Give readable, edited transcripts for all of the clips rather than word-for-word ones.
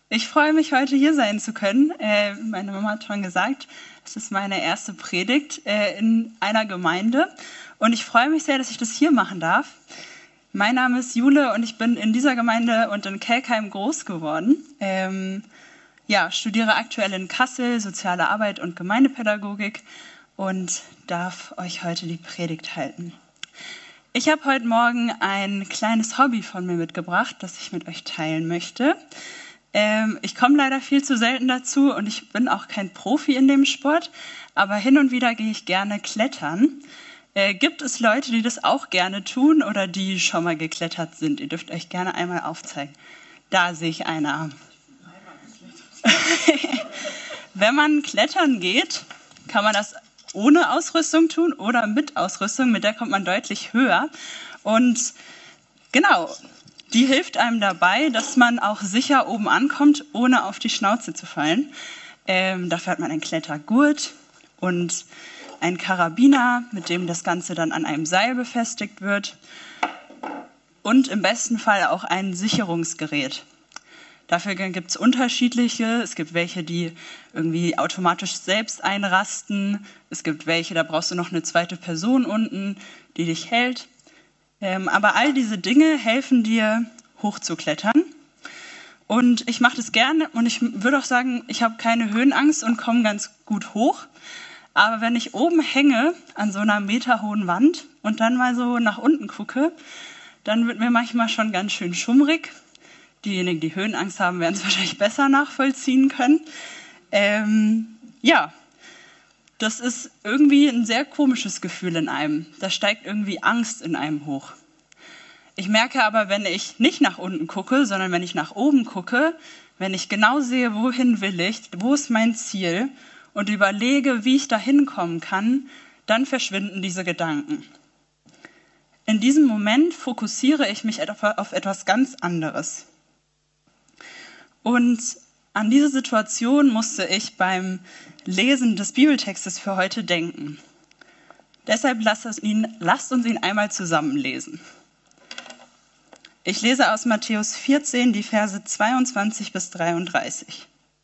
Ich freue mich, heute hier sein zu können. Meine Mama hat schon gesagt, es ist meine erste Predigt in einer Gemeinde. Und ich freue mich sehr, dass ich das hier machen darf. Mein Name ist Jule und ich bin in dieser Gemeinde und in Kelkheim groß geworden. Studiere aktuell in Kassel Soziale Arbeit und Gemeindepädagogik und darf euch heute die Predigt halten. Ich habe heute Morgen ein kleines Hobby von mir mitgebracht, das ich mit euch teilen möchte. Ich komme leider viel zu selten dazu und ich bin auch kein Profi in dem Sport, aber hin und wieder gehe ich gerne klettern. Gibt es Leute, die das auch gerne tun oder die schon mal geklettert sind? Ihr dürft euch gerne einmal aufzeigen. Da sehe ich einer. Wenn man klettern geht, kann man das ohne Ausrüstung tun oder mit Ausrüstung. Mit der kommt man deutlich höher. Und genau, die hilft einem dabei, dass man auch sicher oben ankommt, ohne auf die Schnauze zu fallen. Dafür hat man einen Klettergurt und einen Karabiner, mit dem das Ganze dann an einem Seil befestigt wird. Und im besten Fall auch ein Sicherungsgerät. Dafür gibt es unterschiedliche. Es gibt welche, die irgendwie automatisch selbst einrasten. Es gibt welche, da brauchst du noch eine zweite Person unten, die dich hält. Aber all diese Dinge helfen dir, hochzuklettern. Und ich mache das gerne und ich würde auch sagen, ich habe keine Höhenangst und komme ganz gut hoch. Aber wenn ich oben hänge an so einer meterhohen Wand und dann mal so nach unten gucke, dann wird mir manchmal schon ganz schön schummrig. Diejenigen, die Höhenangst haben, werden es wahrscheinlich besser nachvollziehen können. Das ist irgendwie ein sehr komisches Gefühl in einem. Da steigt irgendwie Angst in einem hoch. Ich merke aber, wenn ich nicht nach unten gucke, sondern wenn ich nach oben gucke, wenn ich genau sehe, wohin will ich, wo ist mein Ziel und überlege, wie ich da hinkommen kann, dann verschwinden diese Gedanken. In diesem Moment fokussiere ich mich auf etwas ganz anderes. Und an diese Situation musste ich beim Lesen des Bibeltextes für heute denken. Deshalb lasst uns ihn einmal zusammen lesen. Ich lese aus Matthäus 14 die Verse 22 bis 33.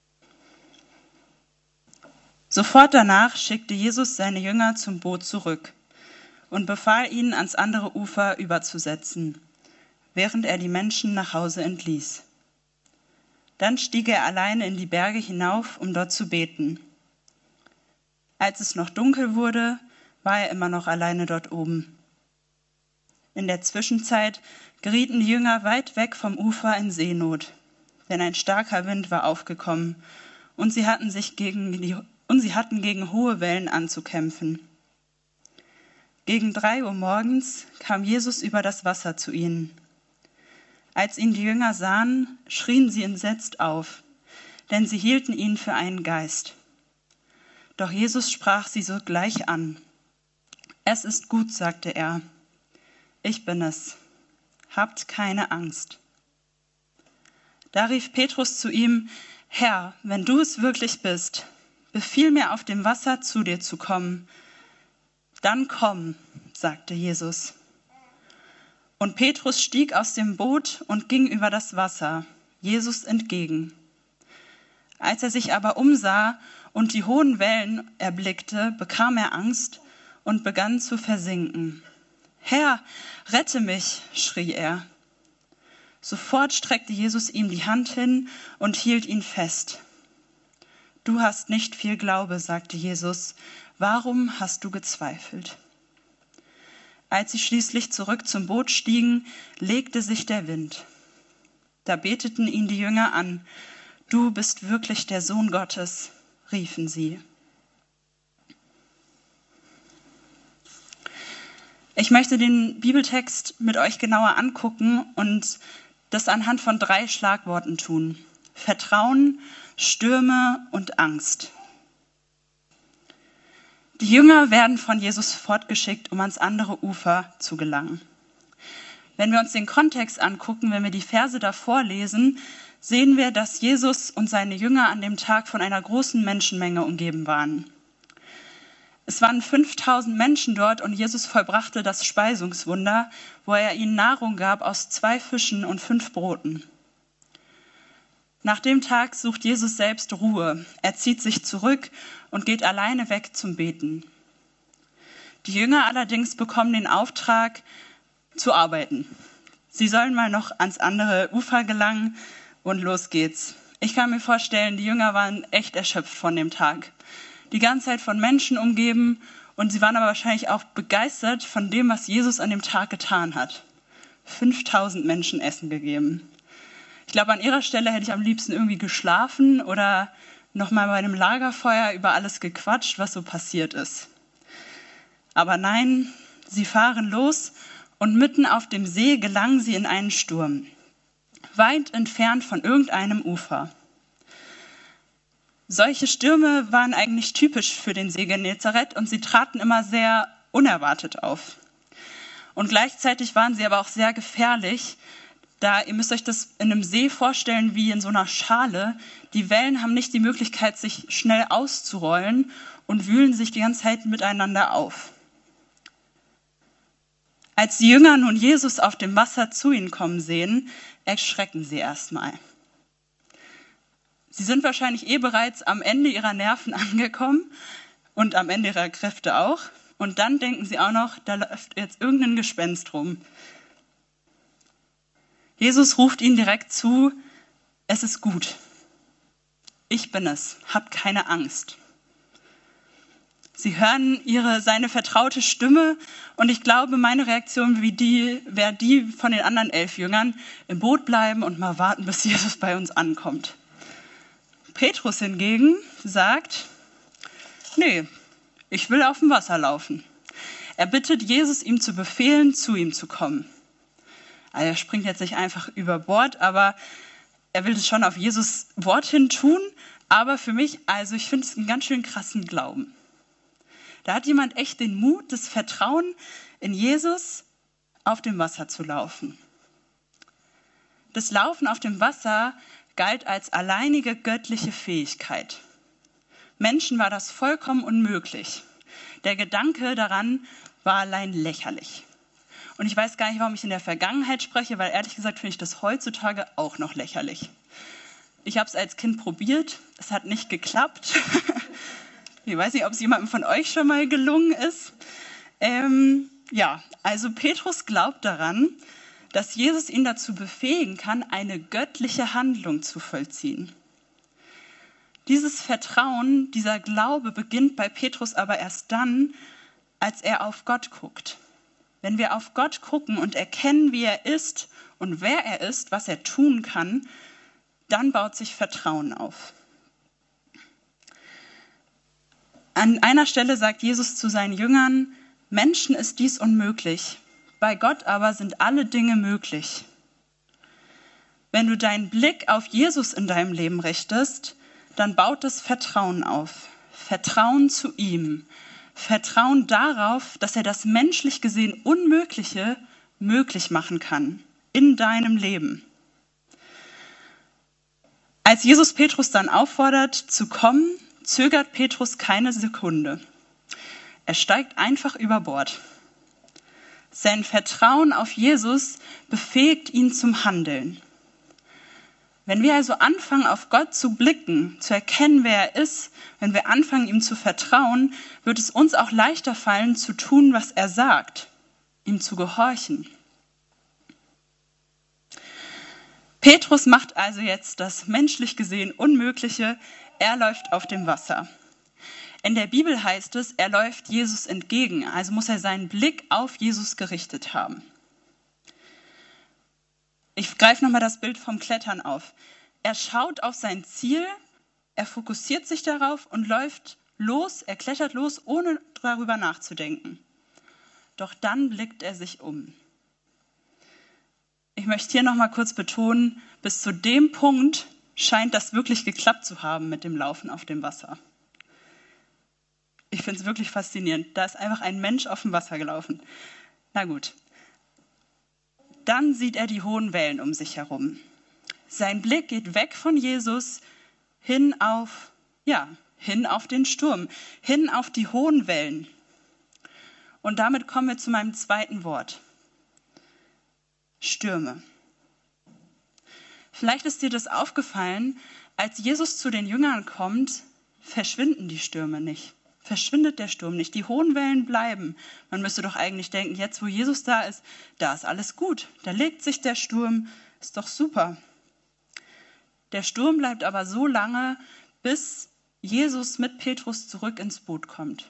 Sofort danach schickte Jesus seine Jünger zum Boot zurück und befahl ihnen, ans andere Ufer überzusetzen, während er die Menschen nach Hause entließ. Dann stieg er alleine in die Berge hinauf, um dort zu beten. Als es noch dunkel wurde, war er immer noch alleine dort oben. In der Zwischenzeit gerieten die Jünger weit weg vom Ufer in Seenot, denn ein starker Wind war aufgekommen und sie hatten gegen hohe Wellen anzukämpfen. Gegen 3 Uhr morgens kam Jesus über das Wasser zu ihnen. Als ihn die Jünger sahen, schrien sie entsetzt auf, denn sie hielten ihn für einen Geist. Doch Jesus sprach sie sogleich an. Es ist gut, sagte er. Ich bin es. Habt keine Angst. Da rief Petrus zu ihm, Herr, wenn du es wirklich bist, befiehl mir auf dem Wasser zu dir zu kommen. Dann komm, sagte Jesus. Und Petrus stieg aus dem Boot und ging über das Wasser, Jesus entgegen. Als er sich aber umsah und die hohen Wellen erblickte, bekam er Angst und begann zu versinken. Herr, rette mich, schrie er. Sofort streckte Jesus ihm die Hand hin und hielt ihn fest. Du hast nicht viel Glaube, sagte Jesus. Warum hast du gezweifelt? Als sie schließlich zurück zum Boot stiegen, legte sich der Wind. Da beteten ihn die Jünger an. Du bist wirklich der Sohn Gottes, riefen sie. Ich möchte den Bibeltext mit euch genauer angucken und das anhand von 3 Schlagworten tun. Vertrauen, Stürme und Angst. Die Jünger werden von Jesus fortgeschickt, um ans andere Ufer zu gelangen. Wenn wir uns den Kontext angucken, wenn wir die Verse davor lesen, sehen wir, dass Jesus und seine Jünger an dem Tag von einer großen Menschenmenge umgeben waren. Es waren 5000 Menschen dort und Jesus vollbrachte das Speisungswunder, wo er ihnen Nahrung gab aus 2 Fischen und 5 Broten. Nach dem Tag sucht Jesus selbst Ruhe. Er zieht sich zurück und geht alleine weg zum Beten. Die Jünger allerdings bekommen den Auftrag, zu arbeiten. Sie sollen mal noch ans andere Ufer gelangen und los geht's. Ich kann mir vorstellen, die Jünger waren echt erschöpft von dem Tag. Die ganze Zeit von Menschen umgeben und sie waren aber wahrscheinlich auch begeistert von dem, was Jesus an dem Tag getan hat. 5000 Menschen Essen gegeben. Ich glaube, an ihrer Stelle hätte ich am liebsten irgendwie geschlafen oder nochmal bei einem Lagerfeuer über alles gequatscht, was so passiert ist. Aber nein, sie fahren los und mitten auf dem See gelangen sie in einen Sturm, weit entfernt von irgendeinem Ufer. Solche Stürme waren eigentlich typisch für den See Genezareth und sie traten immer sehr unerwartet auf. Und gleichzeitig waren sie aber auch sehr gefährlich, da ihr müsst euch das in einem See vorstellen wie in so einer Schale. Die Wellen haben nicht die Möglichkeit, sich schnell auszurollen und wühlen sich die ganze Zeit miteinander auf. Als die Jünger nun Jesus auf dem Wasser zu ihnen kommen sehen, erschrecken sie erstmal. Sie sind wahrscheinlich bereits am Ende ihrer Nerven angekommen und am Ende ihrer Kräfte auch. Und dann denken sie auch noch, da läuft jetzt irgendein Gespenst rum. Jesus ruft ihnen direkt zu, es ist gut. Ich bin es, habt keine Angst. Sie hören seine vertraute Stimme und ich glaube, meine Reaktion wäre die von den anderen 11 Jüngern, im Boot bleiben und mal warten, bis Jesus bei uns ankommt. Petrus hingegen sagt, nee, ich will auf dem Wasser laufen. Er bittet Jesus, ihm zu befehlen, zu ihm zu kommen. Also er springt jetzt nicht einfach über Bord, aber er will es schon auf Jesus Wort hin tun. Aber für mich, also ich finde es einen ganz schön krassen Glauben. Da hat jemand echt den Mut, das Vertrauen in Jesus auf dem Wasser zu laufen. Das Laufen auf dem Wasser galt als alleinige göttliche Fähigkeit. Menschen war das vollkommen unmöglich. Der Gedanke daran war allein lächerlich. Und ich weiß gar nicht, warum ich in der Vergangenheit spreche, weil ehrlich gesagt finde ich das heutzutage auch noch lächerlich. Ich habe es als Kind probiert, es hat nicht geklappt. Ich weiß nicht, ob es jemandem von euch schon mal gelungen ist. Also Petrus glaubt daran, dass Jesus ihn dazu befähigen kann, eine göttliche Handlung zu vollziehen. Dieses Vertrauen, dieser Glaube beginnt bei Petrus aber erst dann, als er auf Gott guckt. Wenn wir auf Gott gucken und erkennen, wie er ist und wer er ist, was er tun kann, dann baut sich Vertrauen auf. An einer Stelle sagt Jesus zu seinen Jüngern, Menschen ist dies unmöglich, bei Gott aber sind alle Dinge möglich. Wenn du deinen Blick auf Jesus in deinem Leben richtest, dann baut es Vertrauen auf. Vertrauen zu ihm. Vertrauen darauf, dass er das menschlich gesehen Unmögliche möglich machen kann in deinem Leben. Als Jesus Petrus dann auffordert zu kommen, zögert Petrus keine Sekunde. Er steigt einfach über Bord. Sein Vertrauen auf Jesus befähigt ihn zum Handeln. Wenn wir also anfangen, auf Gott zu blicken, zu erkennen, wer er ist, wenn wir anfangen, ihm zu vertrauen, wird es uns auch leichter fallen, zu tun, was er sagt, ihm zu gehorchen. Petrus macht also jetzt das menschlich gesehen Unmögliche, er läuft auf dem Wasser. In der Bibel heißt es, er läuft Jesus entgegen, also muss er seinen Blick auf Jesus gerichtet haben. Ich greife nochmal das Bild vom Klettern auf. Er schaut auf sein Ziel, er fokussiert sich darauf und läuft los, er klettert los, ohne darüber nachzudenken. Doch dann blickt er sich um. Ich möchte hier nochmal kurz betonen, bis zu dem Punkt scheint das wirklich geklappt zu haben mit dem Laufen auf dem Wasser. Ich finde es wirklich faszinierend. Da ist einfach ein Mensch auf dem Wasser gelaufen. Na gut. Dann sieht er die hohen Wellen um sich herum. Sein Blick geht weg von Jesus hin auf den Sturm, hin auf die hohen Wellen. Und damit kommen wir zu meinem zweiten Wort. Stürme. Vielleicht ist dir das aufgefallen, als Jesus zu den Jüngern kommt, verschwinden die Stürme nicht. Verschwindet der Sturm nicht. Die hohen Wellen bleiben. Man müsste doch eigentlich denken, jetzt wo Jesus da ist alles gut. Da legt sich der Sturm, ist doch super. Der Sturm bleibt aber so lange, bis Jesus mit Petrus zurück ins Boot kommt.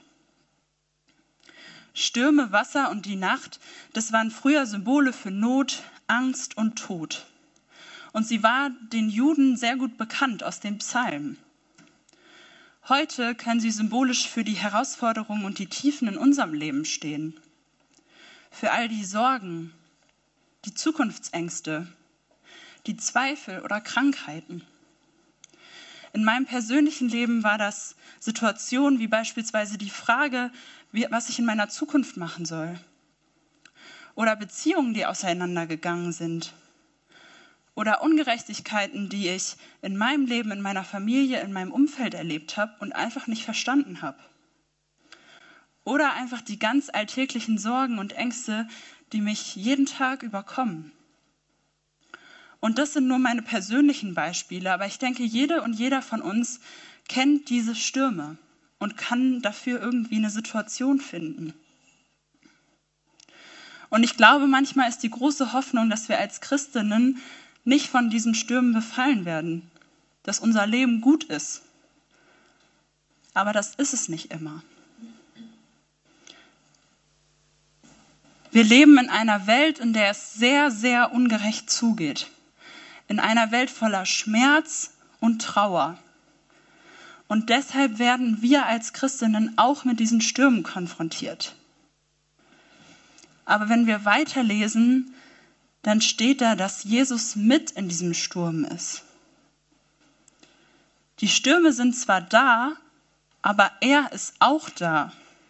Stürme, Wasser und die Nacht, das waren früher Symbole für Not, Angst und Tod. Und sie war den Juden sehr gut bekannt aus den Psalmen. Heute können sie symbolisch für die Herausforderungen und die Tiefen in unserem Leben stehen. Für all die Sorgen, die Zukunftsängste, die Zweifel oder Krankheiten. In meinem persönlichen Leben war das Situationen wie beispielsweise die Frage, was ich in meiner Zukunft machen soll. Oder Beziehungen, die auseinandergegangen sind. Oder Ungerechtigkeiten, die ich in meinem Leben, in meiner Familie, in meinem Umfeld erlebt habe und einfach nicht verstanden habe. Oder einfach die ganz alltäglichen Sorgen und Ängste, die mich jeden Tag überkommen. Und das sind nur meine persönlichen Beispiele, aber ich denke, jede und jeder von uns kennt diese Stürme und kann dafür irgendwie eine Situation finden. Und ich glaube, manchmal ist die große Hoffnung, dass wir als Christinnen nicht von diesen Stürmen befallen werden, dass unser Leben gut ist. Aber das ist es nicht immer. Wir leben in einer Welt, in der es sehr, sehr ungerecht zugeht. In einer Welt voller Schmerz und Trauer. Und deshalb werden wir als Christinnen auch mit diesen Stürmen konfrontiert. Aber wenn wir weiterlesen, dann steht da, dass Jesus mit in diesem Sturm ist. Die Stürme sind zwar da, aber er ist auch da.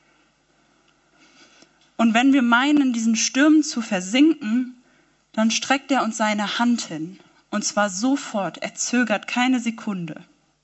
Und wenn wir meinen, in diesen Stürmen zu versinken, dann streckt er uns seine Hand hin. Und zwar sofort, er zögert keine Sekunde.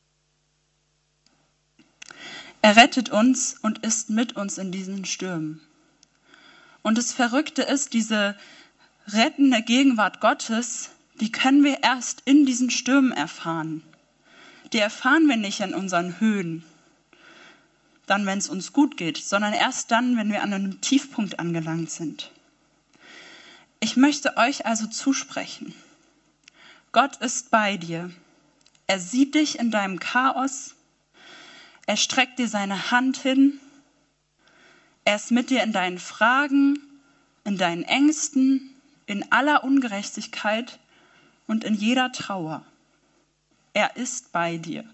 Er rettet uns und ist mit uns in diesen Stürmen. Und das Verrückte ist, diese rettende Gegenwart Gottes, die können wir erst in diesen Stürmen erfahren. Die erfahren wir nicht an unseren Höhen, dann, wenn es uns gut geht, sondern erst dann, wenn wir an einem Tiefpunkt angelangt sind. Ich möchte euch also zusprechen. Gott ist bei dir. Er sieht dich in deinem Chaos. Er streckt dir seine Hand hin. Er ist mit dir in deinen Fragen, in deinen Ängsten, in aller Ungerechtigkeit und in jeder Trauer. Er ist bei dir.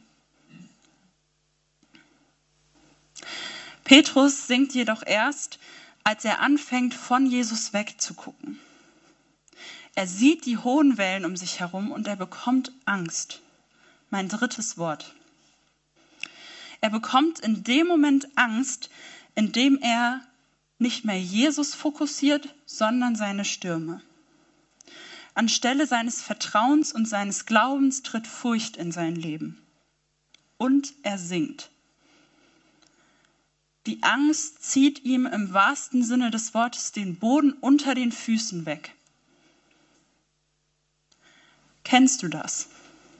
Petrus sinkt jedoch erst, als er anfängt, von Jesus wegzugucken. Er sieht die hohen Wellen um sich herum und er bekommt Angst. Mein drittes Wort. Er bekommt in dem Moment Angst, in dem er nicht mehr Jesus fokussiert, sondern seine Stürme. Anstelle seines Vertrauens und seines Glaubens tritt Furcht in sein Leben. Und er sinkt. Die Angst zieht ihm im wahrsten Sinne des Wortes den Boden unter den Füßen weg. Kennst du das?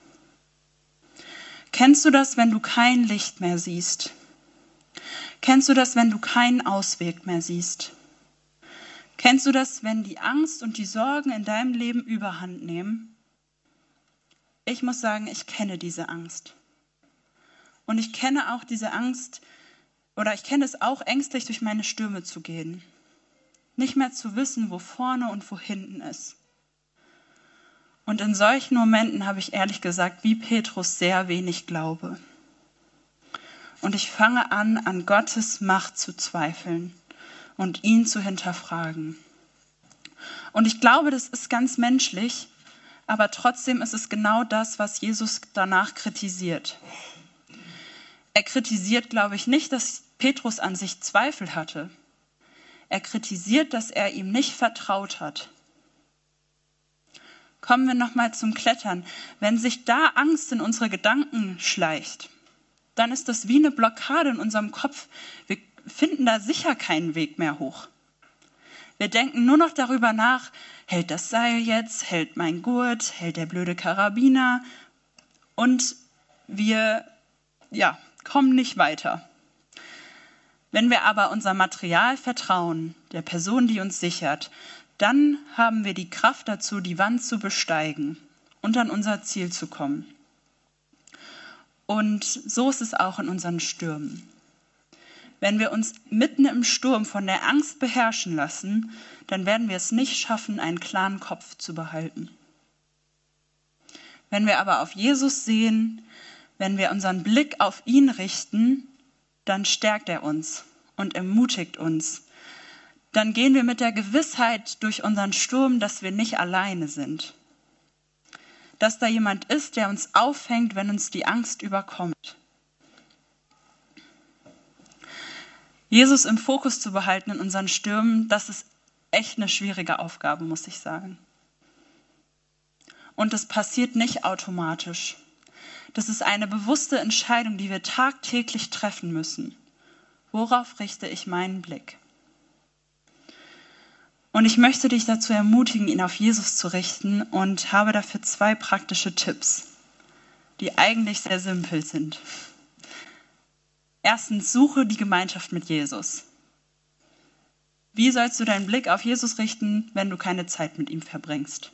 Kennst du das, wenn du kein Licht mehr siehst? Kennst du das, wenn du keinen Ausweg mehr siehst? Kennst du das, wenn die Angst und die Sorgen in deinem Leben überhand nehmen? Ich muss sagen, ich kenne diese Angst. Und ich kenne auch diese Angst, oder ich kenne es auch, ängstlich durch meine Stürme zu gehen. Nicht mehr zu wissen, wo vorne und wo hinten ist. Und in solchen Momenten habe ich ehrlich gesagt, wie Petrus, sehr wenig Glaube. Und ich fange an Gottes Macht zu zweifeln und ihn zu hinterfragen. Und ich glaube, das ist ganz menschlich, aber trotzdem ist es genau das, was Jesus danach kritisiert. Er kritisiert, glaube ich, nicht, dass Petrus an sich Zweifel hatte. Er kritisiert, dass er ihm nicht vertraut hat. Kommen wir nochmal zum Klettern. Wenn sich da Angst in unsere Gedanken schleicht, dann ist das wie eine Blockade in unserem Kopf. Wir finden da sicher keinen Weg mehr hoch. Wir denken nur noch darüber nach, hält das Seil jetzt, hält mein Gurt, hält der blöde Karabiner und wir kommen nicht weiter. Wenn wir aber unser Material vertrauen, der Person, die uns sichert, dann haben wir die Kraft dazu, die Wand zu besteigen und an unser Ziel zu kommen. Und so ist es auch in unseren Stürmen. Wenn wir uns mitten im Sturm von der Angst beherrschen lassen, dann werden wir es nicht schaffen, einen klaren Kopf zu behalten. Wenn wir aber auf Jesus sehen, wenn wir unseren Blick auf ihn richten, dann stärkt er uns und ermutigt uns. Dann gehen wir mit der Gewissheit durch unseren Sturm, dass wir nicht alleine sind. Dass da jemand ist, der uns auffängt, wenn uns die Angst überkommt. Jesus im Fokus zu behalten in unseren Stürmen, das ist echt eine schwierige Aufgabe, muss ich sagen. Und es passiert nicht automatisch. Das ist eine bewusste Entscheidung, die wir tagtäglich treffen müssen. Worauf richte ich meinen Blick? Und ich möchte dich dazu ermutigen, ihn auf Jesus zu richten und habe dafür 2 praktische Tipps, die eigentlich sehr simpel sind. Erstens, suche die Gemeinschaft mit Jesus. Wie sollst du deinen Blick auf Jesus richten, wenn du keine Zeit mit ihm verbringst?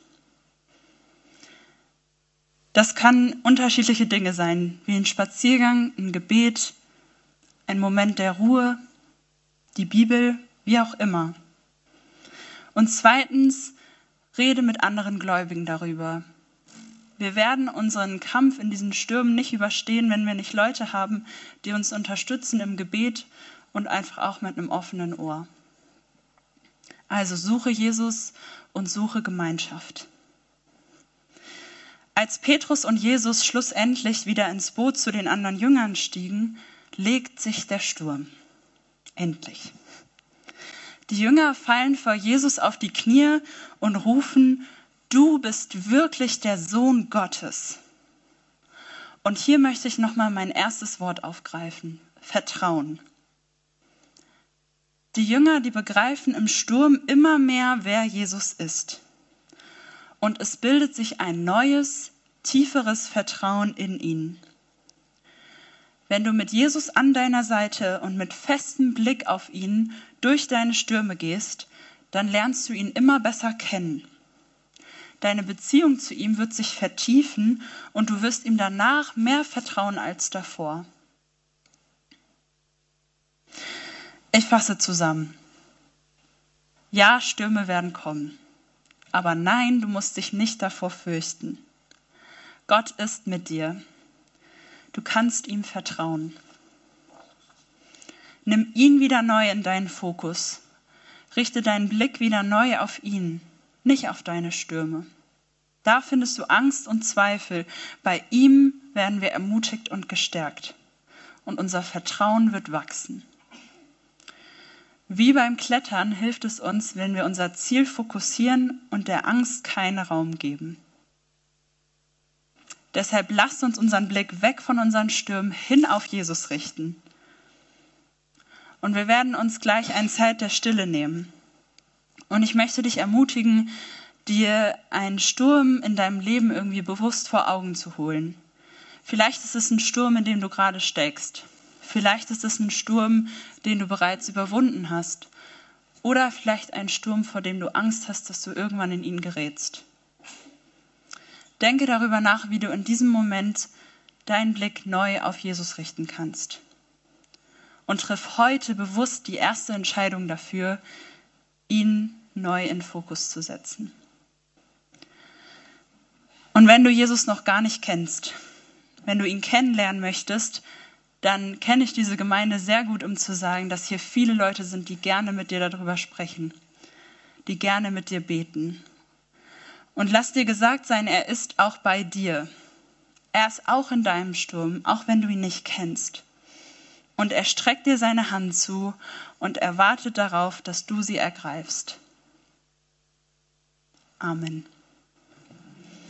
Das kann unterschiedliche Dinge sein, wie ein Spaziergang, ein Gebet, ein Moment der Ruhe, die Bibel, wie auch immer. Und zweitens, rede mit anderen Gläubigen darüber. Wir werden unseren Kampf in diesen Stürmen nicht überstehen, wenn wir nicht Leute haben, die uns unterstützen im Gebet und einfach auch mit einem offenen Ohr. Also suche Jesus und suche Gemeinschaft. Als Petrus und Jesus schlussendlich wieder ins Boot zu den anderen Jüngern stiegen, legt sich der Sturm. Endlich. Die Jünger fallen vor Jesus auf die Knie und rufen: Du bist wirklich der Sohn Gottes. Und hier möchte ich nochmal mein erstes Wort aufgreifen: Vertrauen. Die Jünger, die begreifen im Sturm immer mehr, wer Jesus ist. Und es bildet sich ein neues, tieferes Vertrauen in ihn. Wenn du mit Jesus an deiner Seite und mit festem Blick auf ihn durch deine Stürme gehst, dann lernst du ihn immer besser kennen. Deine Beziehung zu ihm wird sich vertiefen und du wirst ihm danach mehr vertrauen als davor. Ich fasse zusammen. Ja, Stürme werden kommen. Aber nein, du musst dich nicht davor fürchten. Gott ist mit dir. Du kannst ihm vertrauen. Nimm ihn wieder neu in deinen Fokus. Richte deinen Blick wieder neu auf ihn, nicht auf deine Stürme. Da findest du Angst und Zweifel. Bei ihm werden wir ermutigt und gestärkt. Und unser Vertrauen wird wachsen. Wie beim Klettern hilft es uns, wenn wir unser Ziel fokussieren und der Angst keinen Raum geben. Deshalb lasst uns unseren Blick weg von unseren Stürmen hin auf Jesus richten. Und wir werden uns gleich eine Zeit der Stille nehmen. Und ich möchte dich ermutigen, dir einen Sturm in deinem Leben irgendwie bewusst vor Augen zu holen. Vielleicht ist es ein Sturm, in dem du gerade steckst. Vielleicht ist es ein Sturm, den du bereits überwunden hast. Oder vielleicht ein Sturm, vor dem du Angst hast, dass du irgendwann in ihn gerätst. Denke darüber nach, wie du in diesem Moment deinen Blick neu auf Jesus richten kannst. Und triff heute bewusst die erste Entscheidung dafür, ihn neu in Fokus zu setzen. Und wenn du Jesus noch gar nicht kennst, wenn du ihn kennenlernen möchtest, dann kenne ich diese Gemeinde sehr gut, um zu sagen, dass hier viele Leute sind, die gerne mit dir darüber sprechen, die gerne mit dir beten. Und lass dir gesagt sein, er ist auch bei dir. Er ist auch in deinem Sturm, auch wenn du ihn nicht kennst. Und er streckt dir seine Hand zu und er wartet darauf, dass du sie ergreifst. Amen.